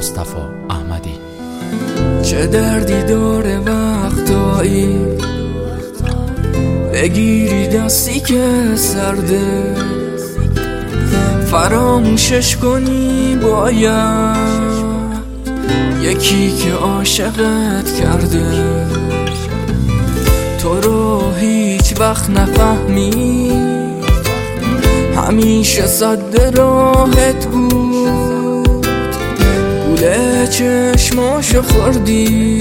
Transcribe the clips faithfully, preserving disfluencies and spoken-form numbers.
مصطفی احمدی. چه دردی داره وقتایی بگیری دستی که سرده، فراموشش کنی باید یکی که عاشقت کرده. تو رو هیچ وقت نفهمی، همیشه صد راحت بود، گوله چشماشو خوردی،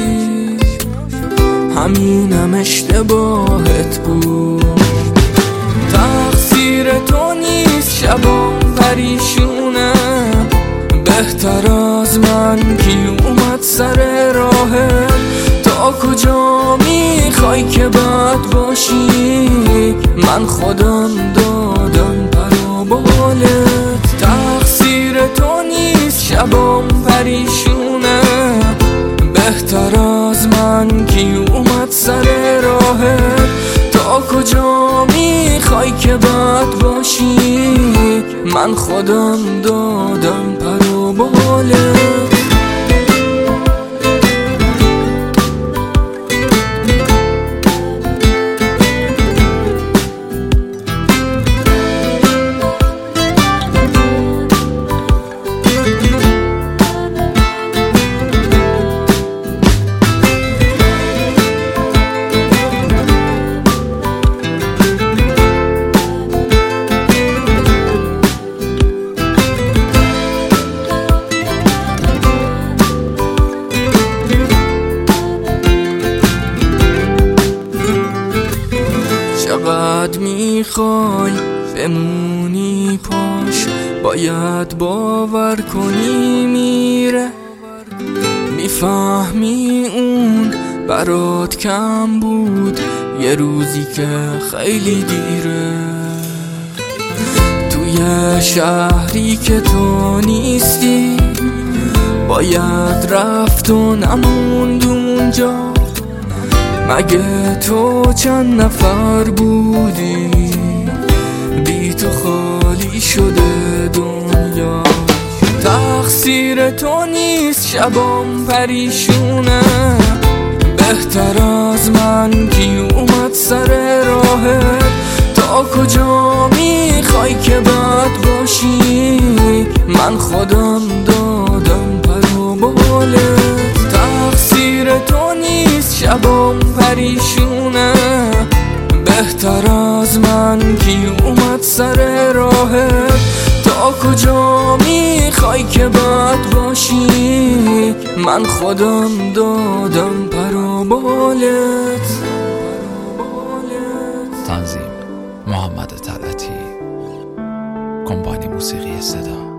همینم اشتباهت بود. تقصیر تو نیست شبام پریشونه، بهتر از من کی اومد سر راهت. تا کجا میخوای که بد باشی، من خودم دادم پر و بالت. تقصیر تو نیست شبام پریشونه، بهتر از من کی اومد سر راهت. تا کجا میخوای که بد باشی، من خودم دادم پر و بالت. چقدر میخوای بمونی پاش، باید باور کنی میره. میفهمی اون برات کم بود، یه روزی که خیلی دیره. توی شهری که تو نیستی، باید رفت و نموند اونجا. مگه تو چند نفر بودی، بی تو خالی شده دنیا. تقصیر تو نیست شبام پریشونه، بهتر از من کی اومد سر راهت. تا کجا میخوای که بد باشی، من خودم دادم پر و بالت. تقصیر تو نیست شبام پریشونه، بهتر از من کی اومد سر راهت. تا کجا میخوای که بد باشی، من خودم دادم پر و بالت. تنظیم محمد طلعتی، کمپانی موسیقی صدا.